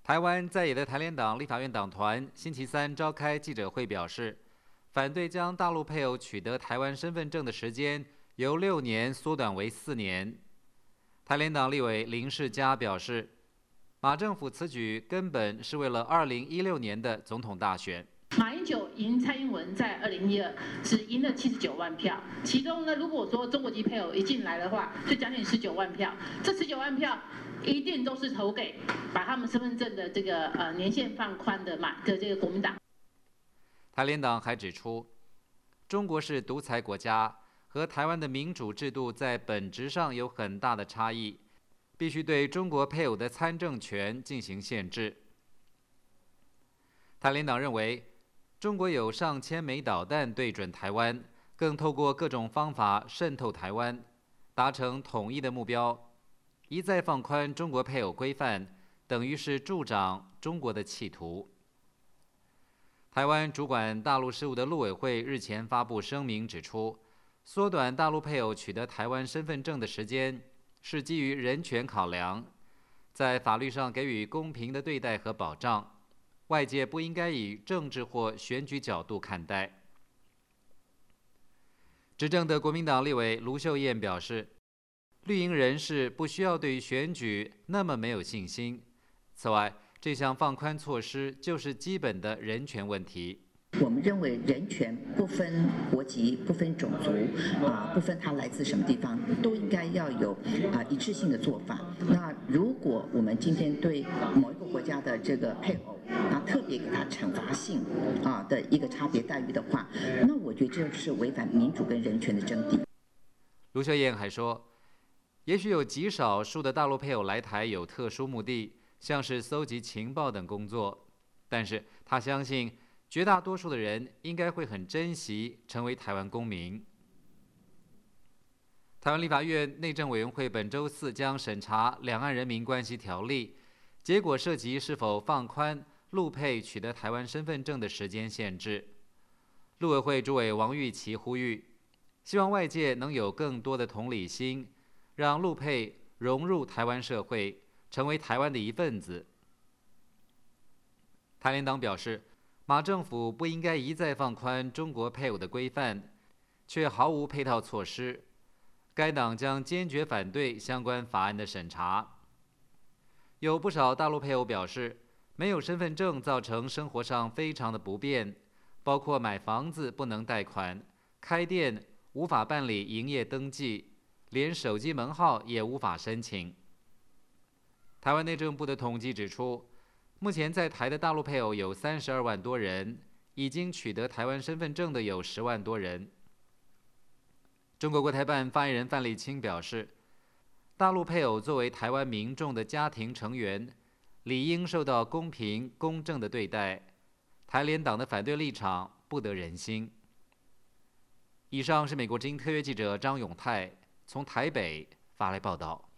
台湾在野的台联党立法院党团星期三召开记者会，表示反对将大陆配偶取得台湾身份证的时间由6年缩短为4年。台联党立委林世嘉表示，马政府此举根本是为了2016年的总统大选。 马英九赢蔡英文在2012只赢了79万票，其中呢，如果说中国籍配偶一进来的话，就将近19万票。这19万票一定都是投给把他们身份证的这个年限放宽的这个国民党。 台联党还指出，中国是独裁国家，和台湾的民主制度在本质上有很大的差异，必须对中国配偶的参政权进行限制。台联党认为，中国有上千枚导弹对准台湾，更透过各种方法渗透台湾，达成统一的目标。一再放宽中国配偶规范，等于是助长中国的企图。台湾主管大陆事务的陆委会日前发布声明指出，缩短大陆配偶取得台湾身份证的时间是基于人权考量，在法律上给予公平的对待和保障。外界不应该以政治或选举角度看待。执政的国民党立委卢秀燕表示，绿营人士不需要对于选举那么没有信心。此外，这项放宽措施就是基本的人权问题。 我们认为人权不分国籍、不分种族不分他来自什么地方，都应该要有一致性的做法。那如果我们今天对某一个国家的这个配偶，特别给他惩罚性的一个差别待遇的话，那我觉得这是违反民主跟人权的真谛。 卢秀燕还说，也许有极少数的大陆配偶来台有特殊目的，像是搜集情报等工作，但是她相信绝大多数的人应该会很珍惜成为台湾公民。台湾立法院内政委员会本周4将审查《两岸人民关系条例》，结果涉及是否放宽陆配取得台湾身份证的时间限制。陆委会主委王玉琪呼吁，希望外界能有更多的同理心，让陆配融入台湾社会，成为台湾的一份子。台联党表示，马政府不应该一再放宽中国配偶的规范，却毫无配套措施。该党将坚决反对相关法案的审查。有不少大陆配偶表示，没有身份证造成生活上非常的不便，包括买房子不能贷款，开店无法办理营业登记，连手机门号也无法申请。台湾内政部的统计指出，目前在台的大陆配偶有32万多人，已经取得台湾身份证的有10万多人。中国国台办发言人范立清表示，大陆配偶作为台湾民众的家庭成员，理应受到公平公正的对待。台联党的反对立场不得人心。以上是美国之音特约记者张永泰从台北发来报道。